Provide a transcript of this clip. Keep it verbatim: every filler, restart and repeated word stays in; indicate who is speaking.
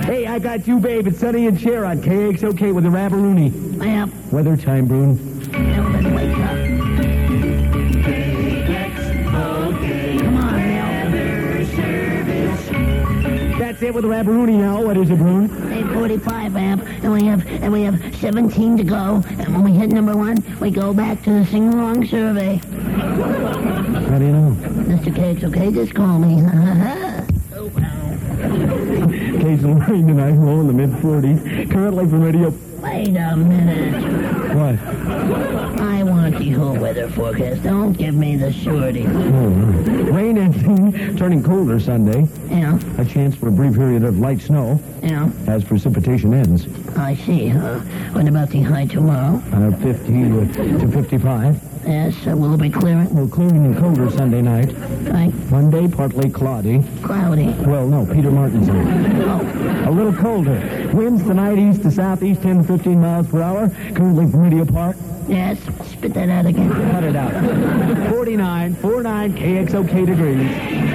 Speaker 1: Hey, I got you, babe. It's Sonny and Cher on K X O K with the Rabaroonie.
Speaker 2: Yep.
Speaker 1: Weather time, Brune.
Speaker 2: Now then, wake up. Come on, Mel.
Speaker 1: That's it with the Rabaroonie now. What is it, Brune?
Speaker 2: eight forty-five, amp, and we have and we have seventeen to go. And when we hit number one, we go back to the sing-along survey.
Speaker 1: How do you know?
Speaker 2: Mister K X O K, just call me. Oh, wow.
Speaker 1: Occasional rain tonight, low in the mid forties. Currently from radio.
Speaker 2: Wait a minute.
Speaker 1: What?
Speaker 2: I want the whole weather forecast. Don't give me the shorty.
Speaker 1: Oh, rain ending, turning colder Sunday.
Speaker 2: Yeah,
Speaker 1: A chance for a brief period of light snow
Speaker 2: yeah.
Speaker 1: as precipitation ends.
Speaker 2: I see. Uh, what about the high tomorrow?
Speaker 1: Uh, fifty to fifty-five.
Speaker 2: Yes, uh, will it be clearing?
Speaker 1: Well, clearing and colder Sunday night.
Speaker 2: Right.
Speaker 1: Monday, partly cloudy.
Speaker 2: Cloudy.
Speaker 1: Well, no, Peter Martin's on.
Speaker 2: Oh,
Speaker 1: A little colder. Winds tonight east to southeast, ten to fifteen miles per hour. Currently from Radio Park.
Speaker 2: yes. Spit that out again.
Speaker 1: Cut it out. forty-nine, forty-nine K X O K degrees.